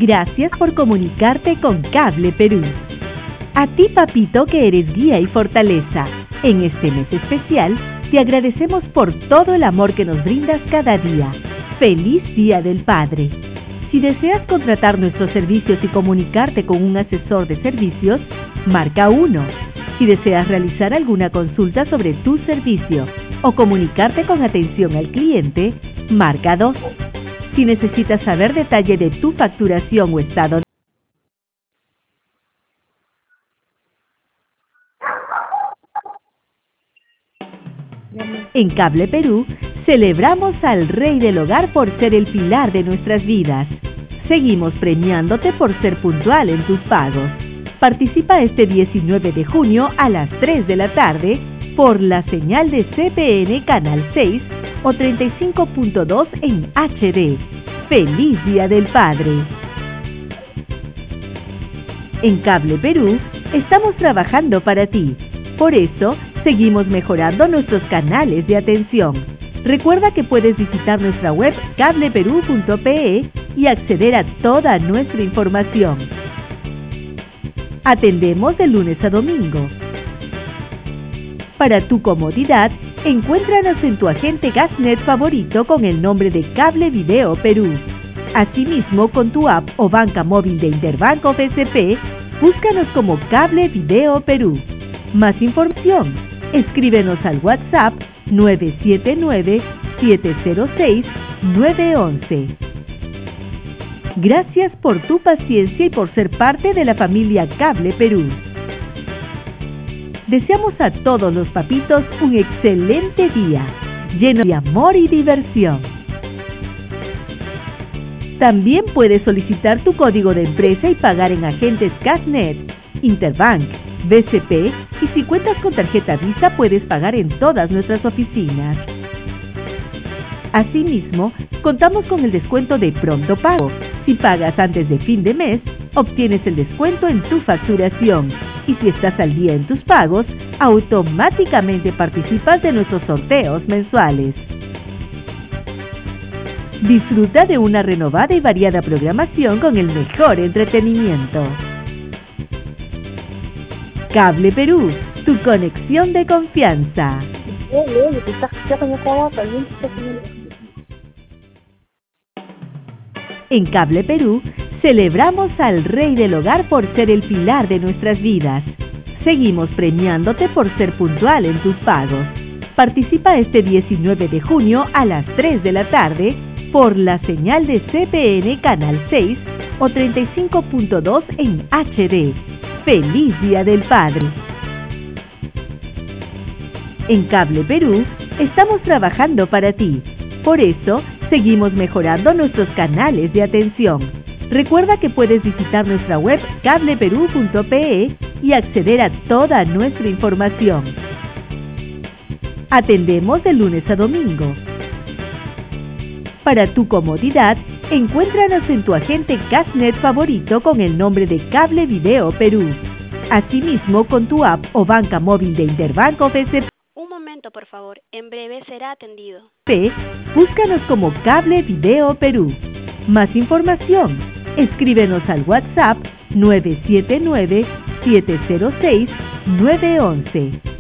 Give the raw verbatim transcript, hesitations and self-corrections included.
Gracias por comunicarte con Cable Perú. A ti, papito, que eres guía y fortaleza, en este mes especial, te agradecemos por todo el amor que nos brindas cada día. ¡Feliz Día del Padre! Si deseas contratar nuestros servicios y comunicarte con un asesor de servicios, marca uno. Si deseas realizar alguna consulta sobre tu servicio o comunicarte con atención al cliente, marca dos. Si necesitas saber detalle de tu facturación o estado de... En Cable Perú, celebramos al Rey del Hogar por ser el pilar de nuestras vidas. Seguimos premiándote por ser puntual en tus pagos. Participa este diecinueve de junio a las tres de la tarde por la señal de C P N Canal seis o treinta y cinco punto dos en H D. ¡Feliz Día del Padre! En Cable Perú, estamos trabajando para ti. Por eso, seguimos mejorando nuestros canales de atención. Recuerda que puedes visitar nuestra web cable perú punto pe y acceder a toda nuestra información. Atendemos de lunes a domingo. Para tu comodidad, encuéntranos en tu agente Gasnet favorito con el nombre de Cable Video Perú. Asimismo, con tu app o banca móvil de Interbanco B C P, búscanos como Cable Video Perú. Más información, escríbenos al WhatsApp nueve siete nueve, siete cero seis, nueve uno uno. Gracias por tu paciencia y por ser parte de la familia Cable Perú. Deseamos a todos los papitos un excelente día, lleno de amor y diversión. También puedes solicitar tu código de empresa y pagar en agentes Gasnet, Interbank, B C P y si cuentas con tarjeta Visa puedes pagar en todas nuestras oficinas. Asimismo, contamos con el descuento de Pronto Pago. Si pagas antes de fin de mes, obtienes el descuento en tu facturación. Y si estás al día en tus pagos, automáticamente participas de nuestros sorteos mensuales. Disfruta de una renovada y variada programación con el mejor entretenimiento. Cable Perú, tu conexión de confianza. En Cable Perú, celebramos al Rey del Hogar por ser el pilar de nuestras vidas. Seguimos premiándote por ser puntual en tus pagos. Participa este diecinueve de junio a las tres de la tarde por la señal de C P N Canal seis o treinta y cinco punto dos en H D. ¡Feliz Día del Padre! En Cable Perú, estamos trabajando para ti. Por eso, seguimos mejorando nuestros canales de atención. Recuerda que puedes visitar nuestra web cable perú punto pe y acceder a toda nuestra información. Atendemos de lunes a domingo. Para tu comodidad, encuéntranos en tu agente Gasnet favorito con el nombre de Cable Video Perú. Asimismo, con tu app o banca móvil de Interbanco B C P. Un momento, por favor. En breve será atendido. P, búscanos como Cable Video Perú. Más información, escríbenos al WhatsApp nueve siete nueve, siete cero seis, nueve uno uno.